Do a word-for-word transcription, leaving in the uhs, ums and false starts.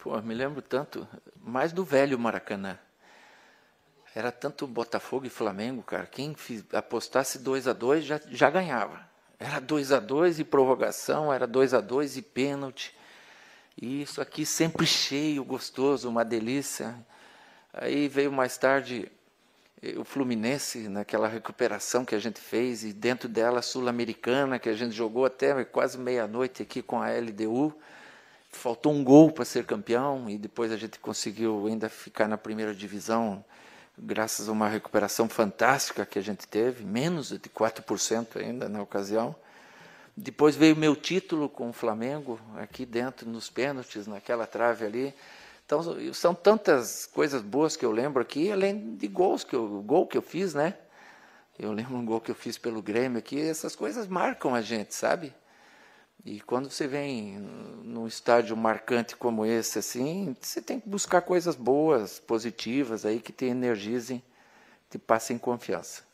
Pô, me lembro tanto, mais do velho Maracanã. Era tanto Botafogo e Flamengo, cara. Quem fiz, apostasse dois a dois já, já ganhava. Era dois a dois e prorrogação, era dois a dois e pênalti. E isso aqui sempre cheio, gostoso, uma delícia. Aí veio mais tarde o Fluminense, naquela recuperação que a gente fez, e dentro dela a Sul-Americana, que a gente jogou até quase meia-noite aqui com a L D U. Faltou um gol para ser campeão, e depois a gente conseguiu ainda ficar na primeira divisão, graças a uma recuperação fantástica que a gente teve, menos de quatro por cento ainda na ocasião. Depois veio o meu título com o Flamengo, aqui dentro, nos pênaltis, naquela trave ali. Então, são tantas coisas boas que eu lembro aqui, além de gols que eu, gol que eu fiz, né? Eu lembro um gol que eu fiz pelo Grêmio aqui, essas coisas marcam a gente, sabe? E quando você vem num estádio marcante como esse, assim, você tem que buscar coisas boas, positivas, aí que te energizem, te passem confiança.